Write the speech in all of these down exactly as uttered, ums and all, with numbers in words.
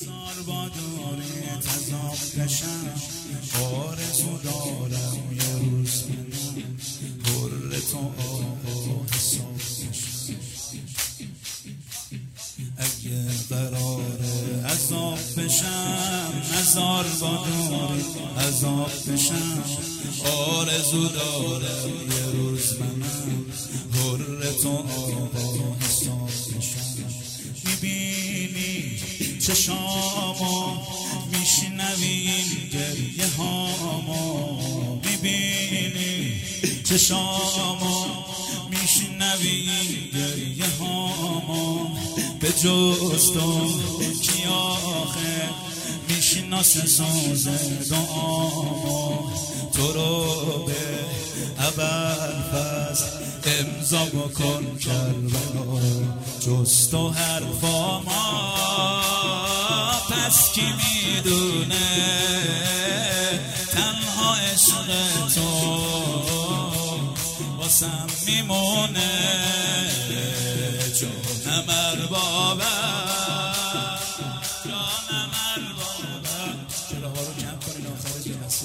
هزار با دورت از آب کشم، آرزو دارم یه روز منم پر تو آقا حساب کشم. اگه قراره عذاب بشم، هزار با دورت از آب بشم، آرزو دارم یه روز منم پر تو آقا حساب کشم. میبینی چشامو، میشنوی این گریه هامو، میبینی چشامو، میشنوی این گریه هامو، به جز تو کی آخه میشناسه سوز دعامو، تو رو به ابوالفضل امضا بکن کربلا، جز تو حرفا ما پس کی میدونه، تنها عشق تو واسم میمونه، جانم اربابم جانم اربابم. چراغا رو کم کنین آخر جلسه.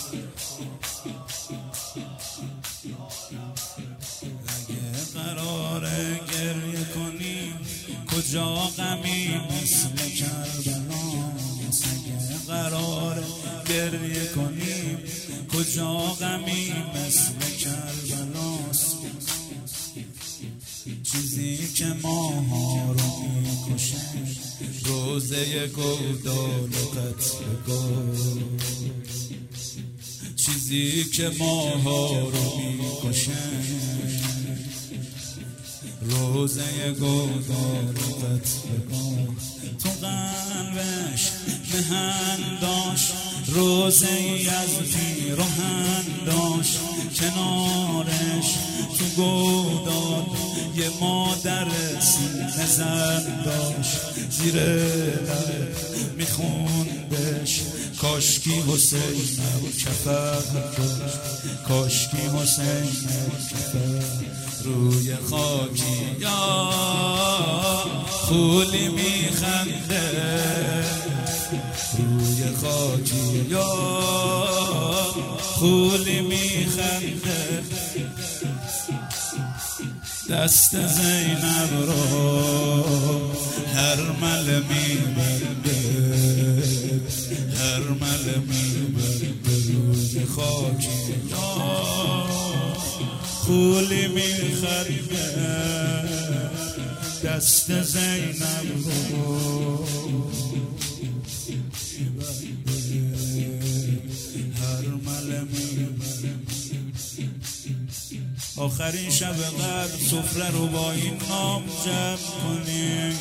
اگه قراره گریه کنیم کجا غمی مثل کربلاست، اگه قراره گریه کنیم کجا غمی مثل کربلاست. چیزی که ماها رو میکشه روزه گودال و قتل گل، چیزی که ماها رو میکشه روزه گودال و قتل گل. تو قلبش مهن داشت روزه ای از پیراهن داشت، کنارش تو گودال یه مادر سینه زن داشت، زیر لب میخوندش کاشکی حسینم کفر داشت، کاشکی حسینم کفر روی خاکی یا خولی میخنده، روی خاکی یا خولی میخنده. دست زینب رو هر مل میبرده، هر مل میبرده، روی خاکی یا خولی میخنده. دست زینب رو هر مل میبرده. آخرین شب قدر سفره رو با این نام جمع کنیم،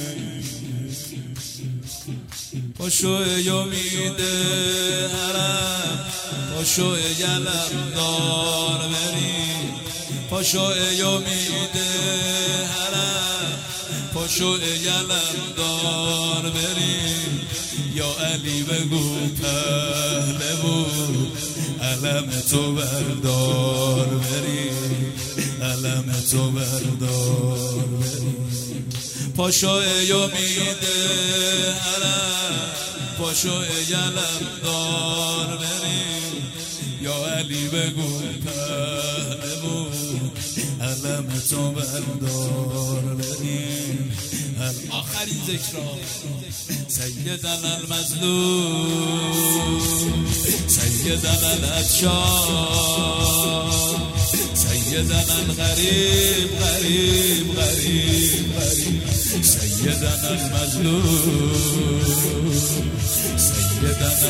پاشو ای امید حرم، پاشو ای علمدار بریم، پاشو ای امید حرم، پاشو ای علمدار بریم. یا علی بگو پهلوو علم تو بردار بریم، علم تو بردار بریم. پاشو ای امید حرم، پاشو ای علمدار بریم. یا علی بگو پهلوو علم تو بردار بریم. آخرین ذکرها سیدنا المظلوم، سیدنا العطشان، سیدنا الغریب غریب غریب غریب، سیدنا المظلوم، سیدنا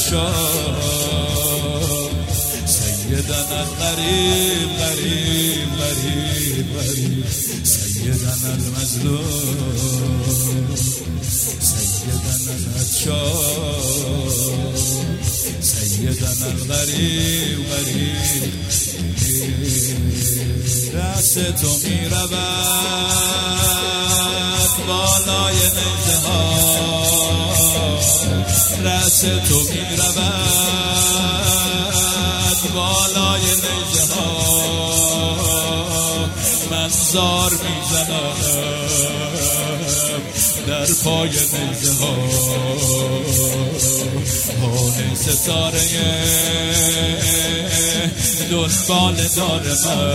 العطشان، سیدنا الغریب غریب غریب غریب، سیدنا المظلوم، سیدنا العطشان، سیدنا الغریب غریب. دست تو می رود بالای نیزه ها، دست تو می رود بالای نیزه ها، من زار می زنم در پای نیزه ها هانه ستاره دنبال دار من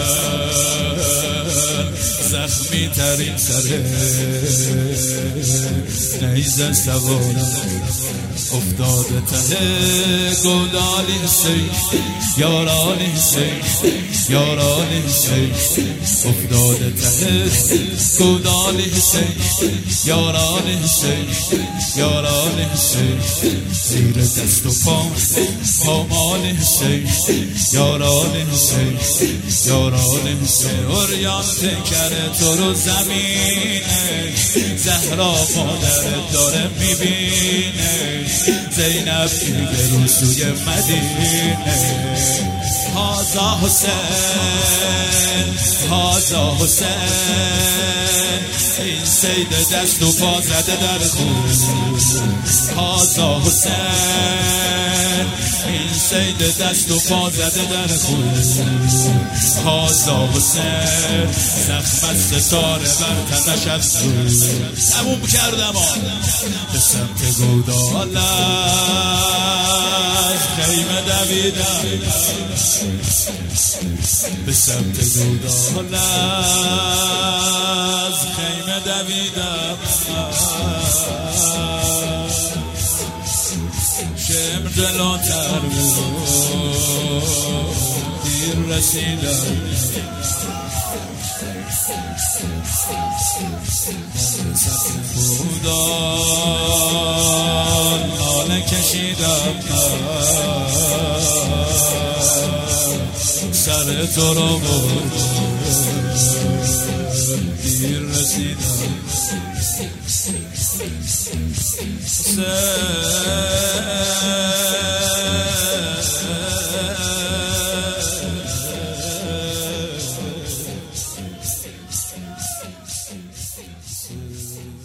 زخمی ترین سره نیزه سوارم افتاده ته گودال حسین یاران حسین یاران حسین افتاده ته گودال حسین یاران حسین یاران حسین زیر دست و پا پامال حسین یاران حسین یاران حسین اوریان تکره تو رو زمینه زهرا مادرت داره میبینه زینب میگه رو سوی مدینه هازا حسین هازا حسین این سید دست و پا زده در خون هازا حسین این سید دست و پا زده در خون هازا حسین زخم از ستاره بر تنش از تموم کردم آن به سمت گودال از خیمه دویدم به سمت گودال از خیمه دویدم شمر جلوتر بود دیر رسیدم بودان ناله کشیدم سر تو رو بود دیر رسیدم سر